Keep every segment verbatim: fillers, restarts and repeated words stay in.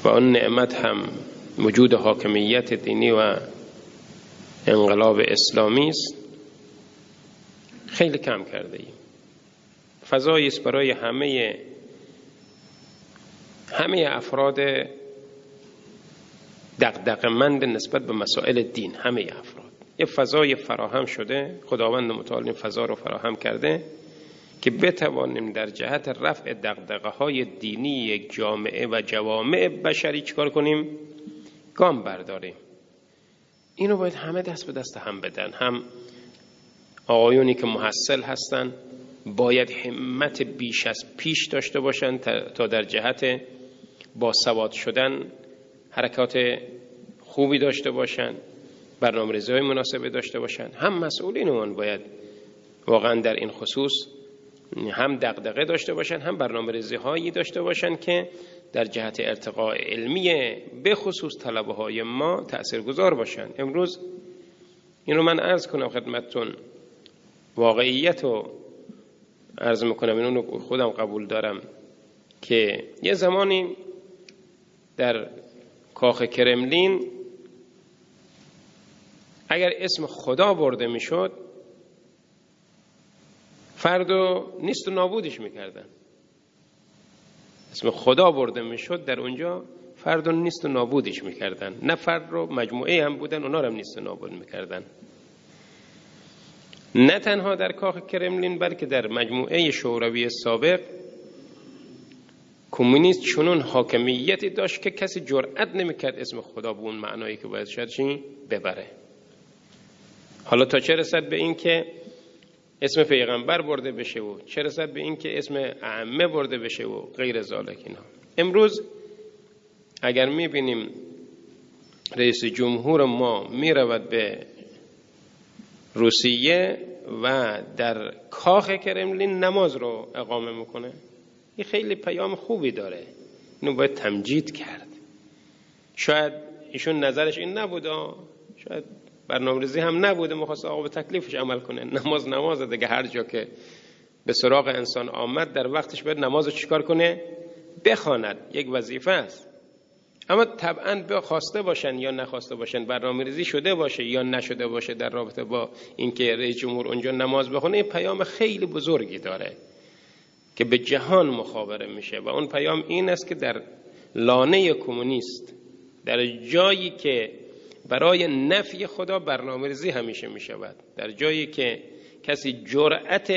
و اون نعمت هم وجود حاکمیت دینی و انقلاب اسلامی است خیلی کم کرده ایم. فضایی است برای همه همه افراد دغدغه‌مند نسبت به مسائل دین، همه افراد یه فضای فراهم شده، خداوند متعال این فضا رو فراهم کرده که بتوانیم در جهت رفع دغدغه‌های دینی یک جامعه و جوامع بشری چیکار کنیم؟ گام برداریم. اینو باید همه دست به دست هم بدن. هم آقایونی که محصل هستن باید همت بیش از پیش داشته باشن تا در جهت باسواد شدن حرکات خوبی داشته باشن، برنامه‌ریزی‌های مناسبی داشته باشن. هم مسئولینمون باید واقعا در این خصوص هم دغدغه داشته باشن، هم برنامه‌ریزی‌هایی داشته باشن که در جهت ارتقاء علمی به خصوص طلبه‌های ما تأثیرگذار باشن. امروز اینو من عرض کنم خدمتتون، واقعیت رو عرض میکنم، اینو خودم قبول دارم که یه زمانی در کاخ کرملین اگر اسم خدا برده میشد فردو نیست و نابودش میکردن. اسم خدا برده میشد در اونجا فردو نیست و نابودش میکردن، نه فرد رو، مجموعه هم بودن اونا رو هم نیست و نابود میکردن. نه تنها در کاخ کرملین بلکه در مجموعه شوروی سابق کمونیست چنون حاکمیتی داشت که کسی جرئت نمیکرد اسم خدا به اون معنایی که باید شد چی ببره. حالا تا چه رسد به این که اسم پیغمبر برده بشه و چه رسد به این که اسم ائمه برده بشه و غیر ذالک اینا. امروز اگر میبینیم رئیس جمهور ما میرود به روسیه و در کاخ کرملین نماز رو اقامه میکنه، این خیلی پیام خوبی داره، اینو باید تمجید کرد. شاید ایشون نظرش این نبوده، شاید برنامه‌ریزی هم نبوده، می‌خواست آقا به تکلیفش عمل کنه. نماز نماز دیگه، هر جا که به سراغ انسان آمد در وقتش باید نماز رو چیکار کنه؟ بخواند، یک وظیفه است. اما طبعاً به خواسته باشن یا نخواسته باشن، برنامه‌ریزی شده باشه یا نشده باشه در رابطه با اینکه رئیس جمهور اونجا نماز بخونه، این پیام خیلی بزرگی داره که به جهان مخابره میشه و اون پیام این است که در لانه کمونیست، در جایی که برای نفی خدا برنامه‌ریزی همیشه میشود، در جایی که کسی جرأت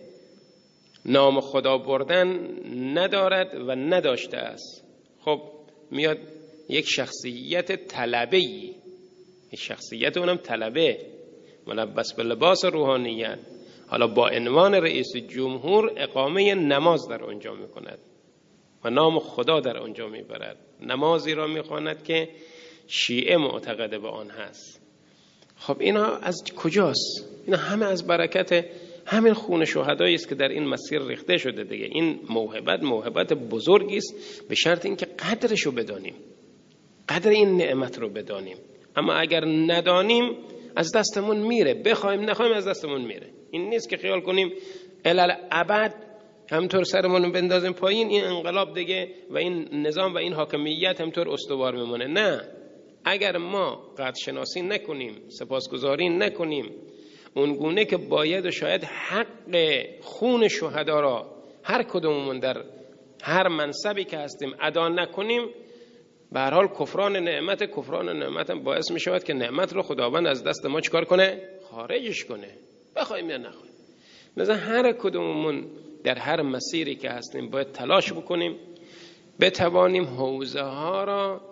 نام خدا بردن ندارد و نداشته است، خب میاد یک شخصیت طلبه‌ای، شخصیت اونم طلبه ملبس به لباس روحانیت، حالا با عنوان رئیس جمهور اقامه نماز در اونجا میکند و نام خدا در اونجا میبرد، نمازی را میخواند که شیعه معتقده به آن هست. خب اینا از کجاست؟ اینا همه از برکت همین خون شهدایی است که در این مسیر ریخته شده دیگه. این موهبت موهبت بزرگی است، به شرط اینکه قدرش رو بدانیم، قدر این نعمت رو بدانیم. اما اگر ندانیم از دستمون میره، بخوایم نخوایم از دستمون میره. این نیست که خیال کنیم الال ابد همطور سرمون بندازیم پایین، این انقلاب دیگه و این نظام و این حاکمیت همطور استوار میمونه. نه، اگر ما قدر شناسی نکنیم، سپاسگزاری نکنیم، اون گونه که باید و شاید حق خون شهدا را هر کدوممون در هر منصبی که هستیم ادا نکنیم، به هر حال کفران نعمت کفران نعمت هم باعث می شود که نعمت رو خداوند از دست ما چیکار کنه؟ خارجش کنه، بخوایم یا نخوایم. مثلا هر کدوممون در هر مسیری که هستیم باید تلاش بکنیم بتوانیم حوزه ها را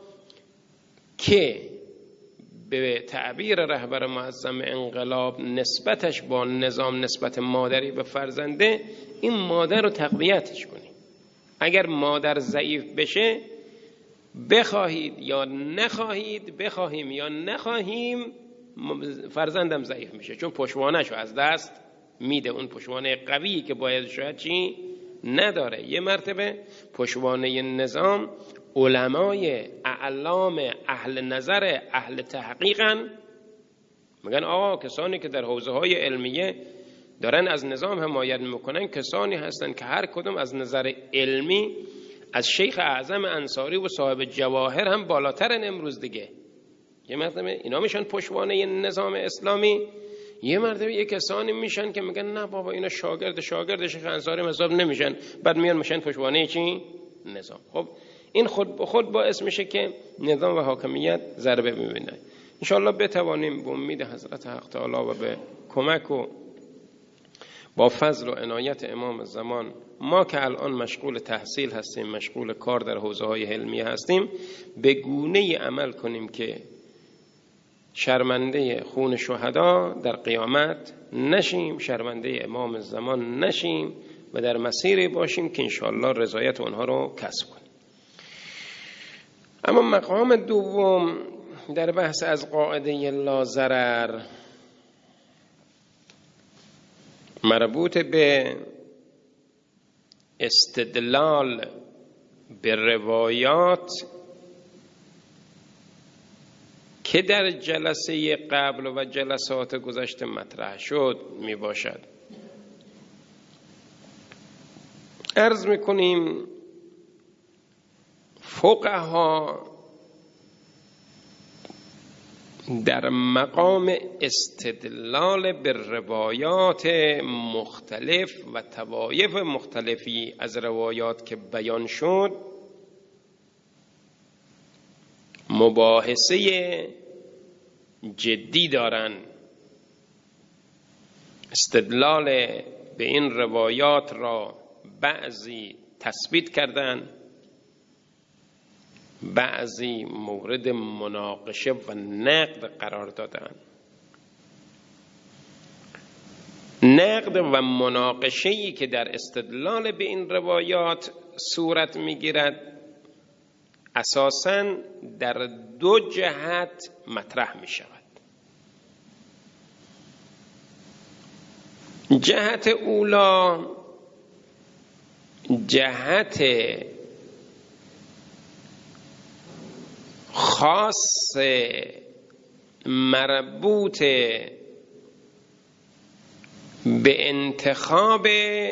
که به تعبیر رهبر معظم انقلاب نسبتش با نظام نسبت مادری به فرزنده، این مادر رو تقویتش کنیم. اگر مادر ضعیف بشه، بخواهید یا نخواهید، بخواهیم یا نخواهیم، فرزندم ضعیف میشه، چون پشتوانه‌شو از دست میده. اون پشتوانه قویی که باید شاید چی نداره. یه مرتبه پشتوانه نظام علمای اعلام اهل نظر اهل تحقیقن، میگن آقا کسانی که در حوزه های علمیه دارن از نظام حمایت میکنن کسانی هستن که هر کدوم از نظر علمی از شیخ اعظم انصاری و صاحب جواهر هم بالاترن امروز دیگه. یه مرتبه اینا میشن پشتوانه نظام اسلامی، یه مرتبه یه کسانی میشن که میگن نه بابا اینا شاگرد شاگرد شیخ انصاری حساب نمیشن، بعد میان میشن پشتوانه چی؟ نظام. خب این خود به خود باعث میشه که نظام و حاکمیت ضربه ببینه. انشاءالله بتوانیم به امید حضرت حق تعالی و به کمک و با فضل و عنایت امام زمان، ما که الان مشغول تحصیل هستیم، مشغول کار در حوزه‌های علمی هستیم، به گونه‌ای عمل کنیم که شرمنده خون شهدا در قیامت نشیم، شرمنده امام زمان نشیم و در مسیری باشیم که انشاءالله رضایت اونها رو کسب کنیم. اما مقام دوم در بحث از قاعده لا ضرر مربوط به استدلال به روایات که در جلسه قبل و جلسات گذشته مطرح شد می باشد. عرض می کنیم فقها در مقام استدلال به روایات مختلف و طوایف مختلفی از روایات که بیان شد مباحثه جدی دارن. استدلال به این روایات را بعضی تثبیت کردن، بعضی مورد مناقشه و نقد قرار دادن. نقد و مناقشه‌ای که در استدلال به این روایات صورت می‌گیرد اساساً در دو جهت مطرح می‌شود. جهت اولا جهت خاص مربوط به انتخاب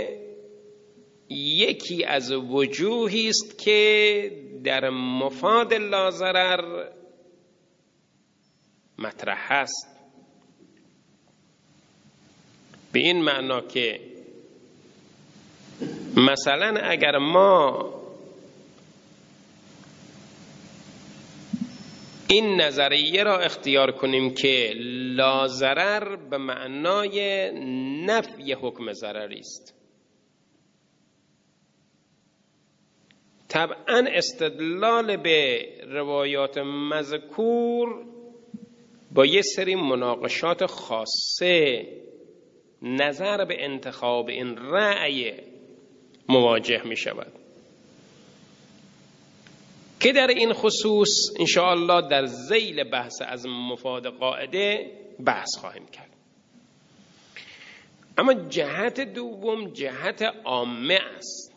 یکی از وجوهی است که در مفاد لا ضرر مطرح است، به این معنا که مثلا اگر ما این نظریه را اختیار کنیم که لا ضرر به معنای نفی حکم ضرری است، طبعا استدلال به روایات مذکور با یه سری مناقشات خاصه نظر به انتخاب این رأی مواجه می شود که در این خصوص انشاءالله در ذیل بحث از مفاد قاعده بحث خواهیم کرد. اما جهت دوم جهت عامه است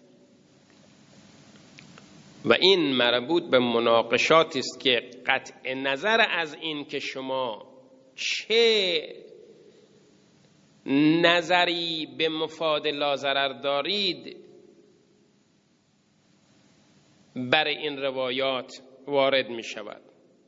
و این مربوط به مناقشاتی است که قطع نظر از این که شما چه نظری به مفاد لا ضرر دارید بر این روایات وارد می شود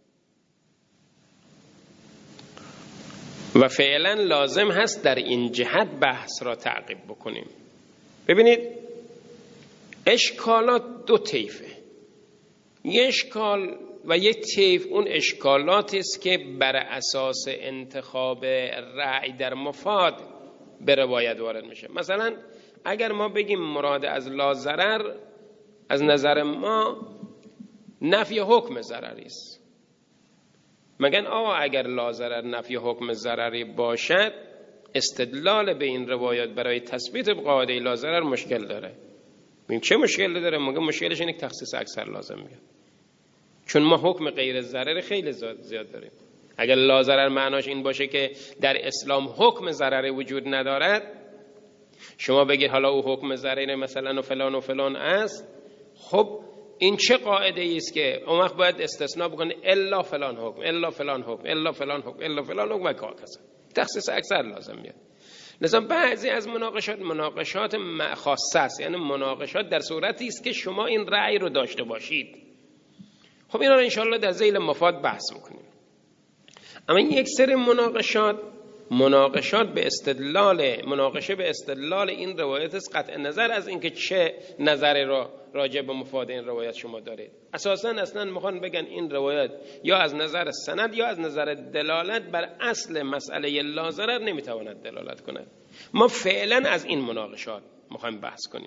و فعلا لازم هست در این جهت بحث را تعقیب بکنیم. ببینید اشکالات دو طیفه، یک اشکال و یک طیف اون اشکالاتی است که بر اساس انتخاب رأی در مفاد به روایت وارد میشه. مثلا اگر ما بگیم مراد از لا ضرر از نظر ما نفی حکم ضرری است، مگن آقا اگر لا ضرر نفی حکم ضرری باشد استدلال به این روایات برای تثبیت قاعده لا ضرر مشکل داره. ببین چه مشکل داره؟ مگه مشکلش اینه که تخصیص اکثر لازم میاد، چون ما حکم غیر ضرر خیلی زیاد داریم. اگر لا ضرر معناش این باشه که در اسلام حکم ضرری وجود ندارد، شما بگید حالا او حکم ضرری مثلا و فلان و فلان است، خب این چه قاعده است که اون وقت باید استثناء بکنه الا فلان حکم الا فلان حکم الا فلان حکم الا فلان حکم و کذا، تخصیص اکثر لازم میاد. لذا بعضی از مناقشات مناقشات خاصه است، یعنی مناقشات در صورتی است که شما این رأی رو داشته باشید. خب اینا رو انشاءالله در ذیل مفاد بحث میکنیم. اما یک سری مناقشات مناقشات به استدلال مناقشه به استدلال این روایت است، قطع نظر از اینکه چه نظری را راجع به مفاد این روایت شما دارید. اساساً اصلا میخوان بگن این روایت یا از نظر سند یا از نظر دلالت بر اصل مسئله لا ضرر نمیتواند دلالت کند. ما فعلا از این مناقشات میخوایم بحث کنیم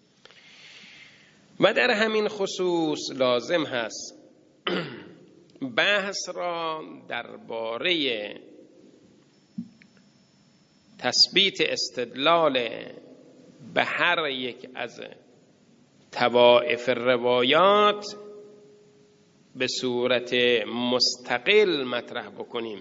و در همین خصوص لازم هست بحث را درباره تثبیت استدلال به هر یک از طوائف روایات به صورت مستقل مطرح بکنیم.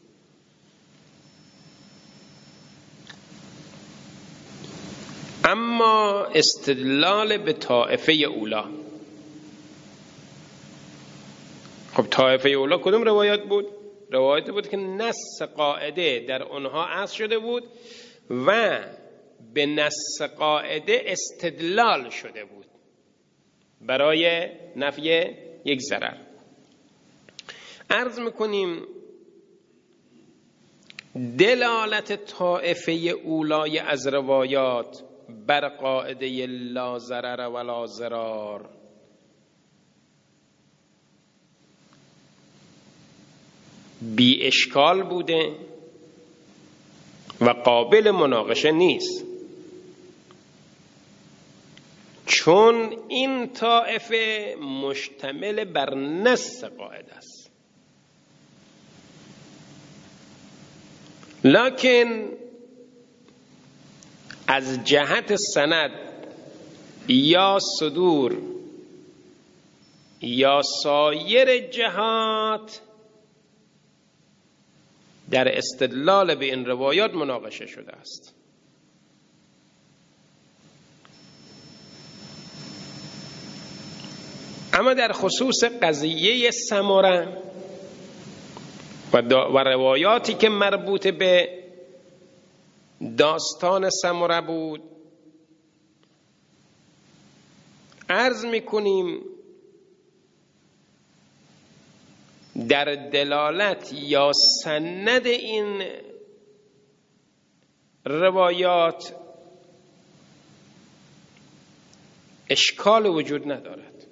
اما استدلال به طائفه اولا، خب طائفه اولا کدوم روایات بود؟ روایت بود که نص قاعده در اونها اصل شده بود و به نص قاعده استدلال شده بود برای نفی یک ضرر. عرض میکنیم دلالت طائفه اولای از روایات بر قاعده لا ضرر ولا ضرار بی اشکال بوده و قابل مناقشه نیست، چون این طائفه مشتمل بر نص قاعده است. لکن از جهت سند یا صدور یا سایر جهات در استدلال به این روایات مناقشه شده است. اما در خصوص قضیه سمره و, و روایاتی که مربوط به داستان سمره بود، عرض میکنیم در دلالت یا سند این روایات اشکال وجود ندارد.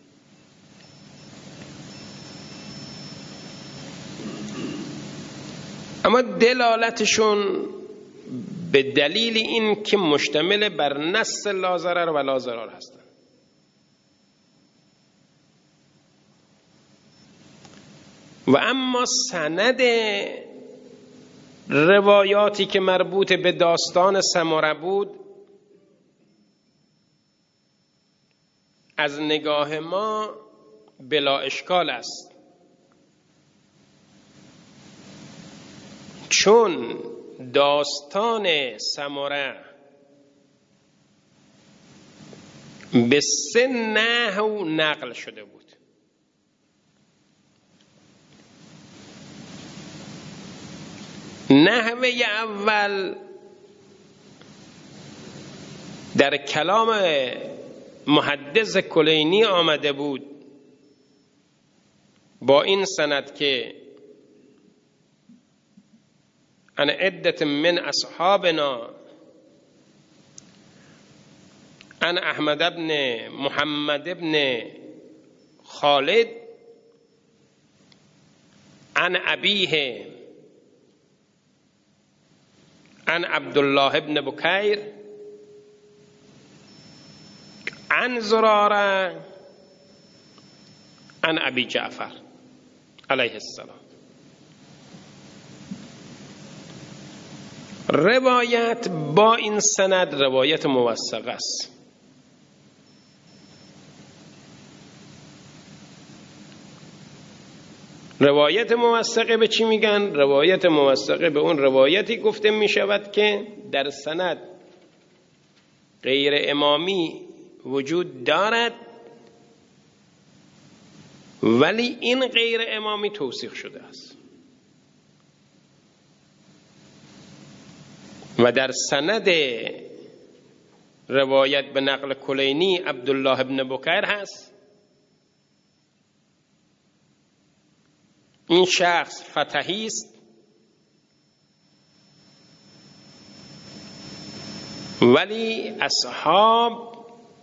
اما دلالتشون به دلیل این که مشتمل بر نص لا ضرر و لا ضرار هستند. و اما سند روایاتی که مربوط به داستان سمره بود از نگاه ما بلا اشکال است، چون داستان سمره به سه نحو نقل شده بود. نحوه اول در کلام محدث کلینی آمده بود با این سند که ان عدة من اصحابنا ان احمد بن محمد بن خالد عن ابیه عن عبدالله بن بکیر عن زراره عن ابی جعفر علیه السلام. روایت با این سند روایت موثق است. روایت موثقه به چی میگن؟ روایت موثقه به اون روایتی گفته میشود که در سند غیر امامی وجود دارد ولی این غیر امامی توثیق شده است. و در سند روایت به نقل کلینی عبدالله ابن بکیر هست. این شخص فتحی است ولی اصحاب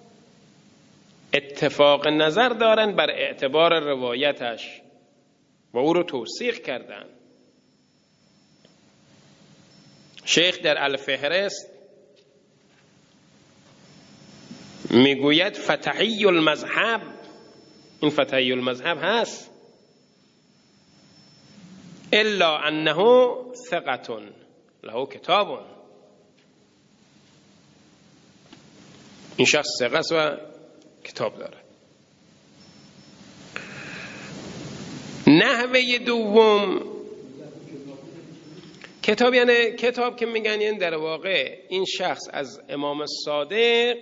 اتفاق نظر دارن بر اعتبار روایتش و او رو توثیق کردن. شیخ در الفهرست میگوید فتحی المذهب، این فتحی المذهب هست، الا انه ثقة له کتاب. این شخص ثقه است و کتاب داره. نحوه دوم کتاب، یعنی کتاب که میگن یعنی در واقع این شخص از امام صادق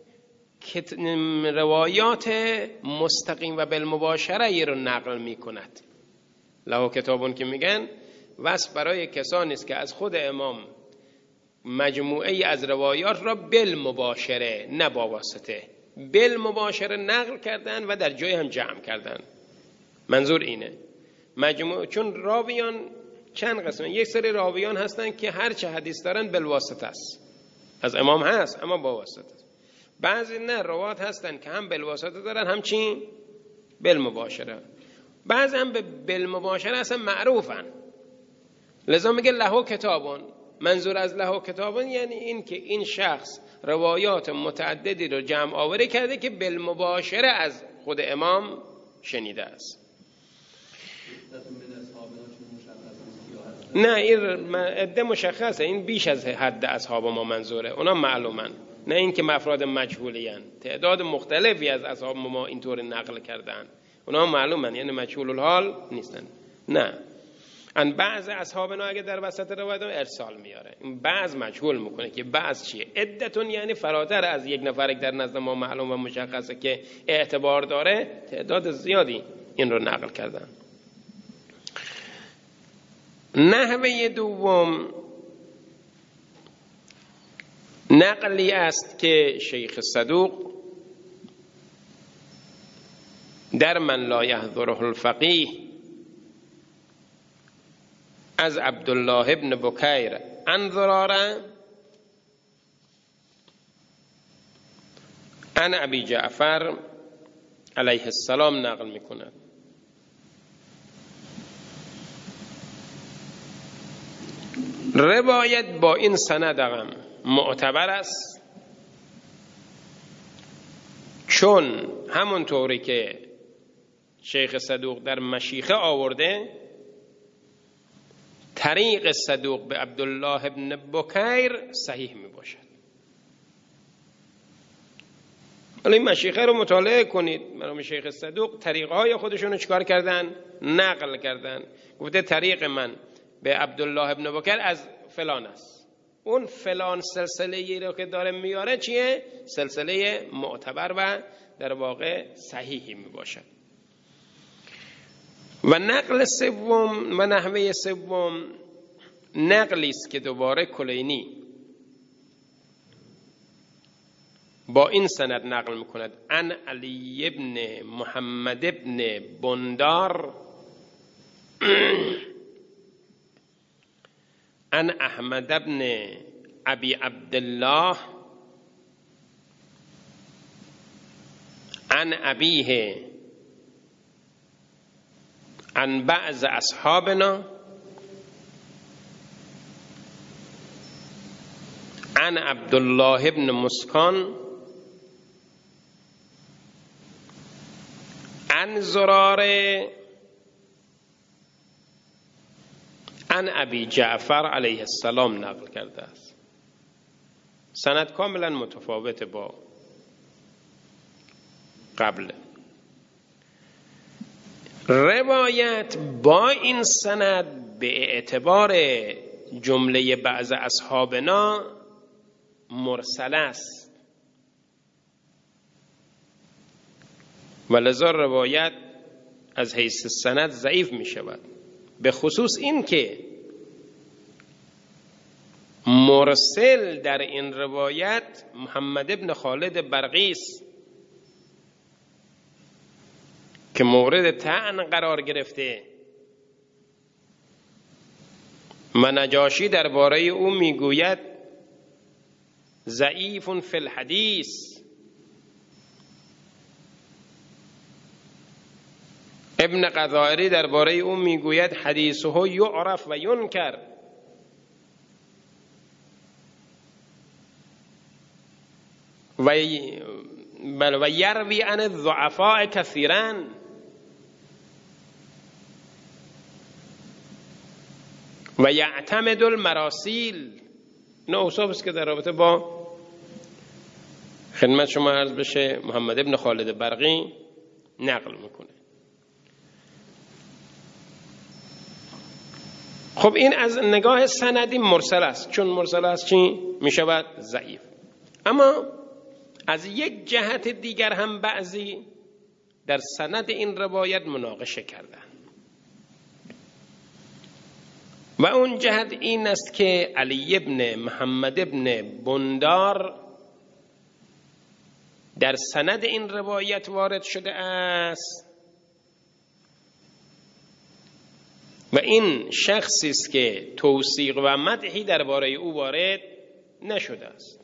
روایات مستقیم و بالمباشره ای رو نقل میکند. له کتابون که میگن وصف برای کسانی است که از خود امام مجموعه ای از روایات را بالمباشره، نه با واسطه، بالمباشره نقل کردن و در جای هم جمع کردن. منظور اینه مجموعه، چون راویان چند قسمه، یک سری راویان هستن که هر چه حدیث دارن بالواسطه است، از امام هست اما با واسطه است. بعضی نه، روات هستن که هم بالواسطه دارن هم چی بالمباشره، بعضی هم به بالمباشره اصلا معروفن. لذا میگه له کتابون. منظور از له کتابون یعنی این که این شخص روایات متعددی رو جمع آوری کرده که بالمباشره از خود امام شنیده است. نه این عده مشخصه، این بیش از حد اصحاب ما منظوره، اونا معلومن، نه این که مفراد مجهولی هن. تعداد مختلفی از اصحاب ما اینطور نقل کردن، اونا معلومن، یعنی مجهول الحال نیستن. نه ان بعض اصحابنا اگه در وسط روایت ارسال میاره، این بعض مجهول میکنه که بعض چیه، عدتون یعنی فراتر از یک نفر در نزد ما معلوم و مشخصه که اعتبار داره، تعداد زیادی این رو نقل کردن. نحوه دوم نقلی است که شیخ صدوق در من لا یحضره الفقیه از عبدالله ابن بکیر عن زراره عن ابی جعفر علیه السلام نقل میکند. روایت با این سند هم معتبر است، چون همونطوری که شیخ صدوق در مشیخه آورده، طریق صدوق به عبدالله ابن بکیر صحیح می باشد. ولی این مشیخه رو مطالعه کنید، مرحوم شیخ صدوق طریقهای خودشون رو چکار کردن؟ نقل کردن. گفته طریق من به عبدالله ابن بکیر از فلان است، اون فلان سلسله رو که داره میاره چیه؟ سلسله معتبر و در واقع صحیحی می باشد. و نقل سوم و نحوه سوم نقلی است که دوباره کلینی با این سند نقل میکند. عن علی ابن محمد ابن بندار عن احمد ابن ابی عبدالله عن ابیه عن بعض اصحابنا عن عبدالله ابن مسکان عن زراره عن ابی جعفر علیه السلام نقل کرده است. سند کاملا متفاوت با قبل. روایت با این سند به اعتبار جمله بعض اصحابنا مرسل است و لذا روایت از حیث سند ضعیف می شود، به خصوص این که مرسل در این روایت محمد ابن خالد برقی است که مورد طعن قرار گرفته و نجاشی درباره او میگوید ضعیف فی الحدیث. ابن قذائری درباره او میگوید حدیثه یعرف و ینکر. و بل و یروی عن الضعفاء کثیرا. و یعتمد المراسیل. این اوصاف است که در رابطه با خدمت شما عرض بشه محمد ابن خالد برقی نقل میکنه. خب این از نگاه سندی مرسل است، چون مرسل است چی میشود؟ ضعیف. اما از یک جهت دیگر هم بعضی در سند این روایت مناقشه کردند و اون جهت این است که علی ابن محمد ابن بندار در سند این روایت وارد شده است و این شخصی است که توثیق و مدحی درباره او وارد نشده است.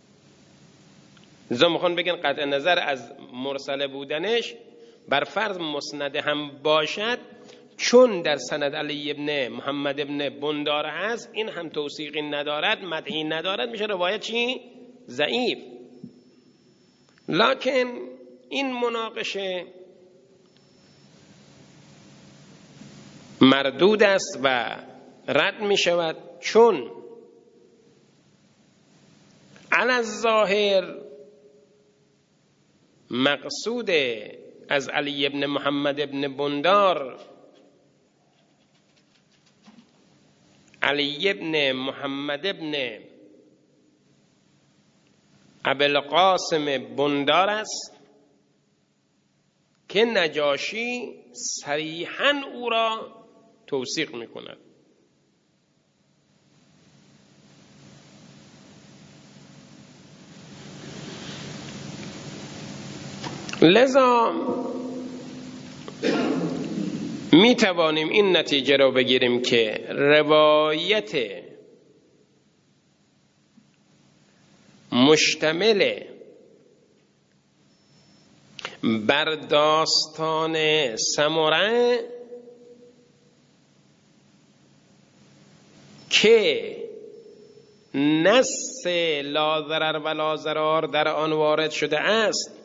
لذا میخوان بگن قطع نظر از مرسل بودنش بر فرض مسند هم باشد، چون در سند علی ابن محمد ابن بندار هست، این هم توثیقی ندارد، مدحی ندارد، میشه روایت چی؟ ضعیف. لکن این مناقشه مردود است و رد می شود، چون علی الظاهر مقصود از علی ابن محمد ابن بندار علی ابن محمد ابن ابوالقاسم بندار است که نجاشی صریحاً او را توثیق می کند. لذا می توانیم این نتیجه را بگیریم که روایت مشتمل بر داستان سمره که نص لا ضرر و لا ضرار در آن وارد شده است،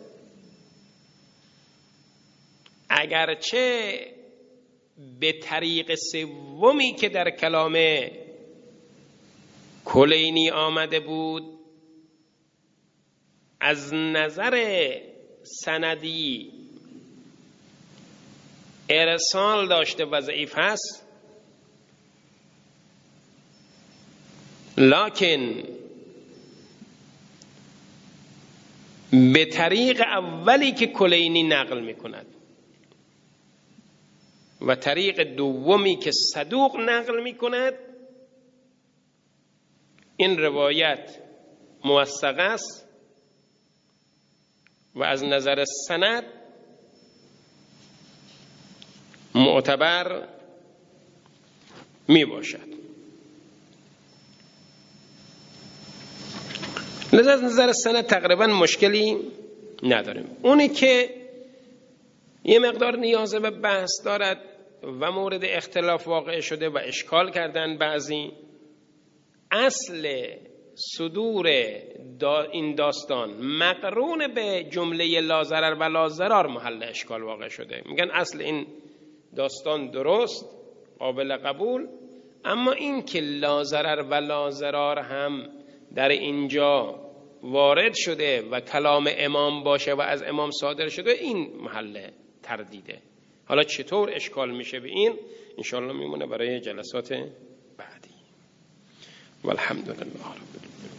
اگرچه به طریق سومی که در کلام کلینی آمده بود از نظر سندی ارسال داشته و ضعیف هست، لکن به طریق اولی که کلینی نقل می کند و طریق دومی که صدوق نقل می کند، این روایت موثق است و از نظر سند معتبر می باشد. لذا از نظر سند تقریبا مشکلی نداریم. اونی که یه مقدار نیاز به بحث دارد و مورد اختلاف واقع شده و اشکال کردن بعضی، اصل صدور دا این داستان مقرون به جمله لا ضرر و لا ضرار محل اشکال واقع شده. میگن اصل این داستان درست، قابل قبول، اما این که لا ضرر و لا ضرار هم در اینجا وارد شده و کلام امام باشه و از امام صادر شده، این محل تردیده. حالا چطور اشکال میشه به این انشاءالله میمونه برای جلسات بعدی. والحمدلله رب العالمین.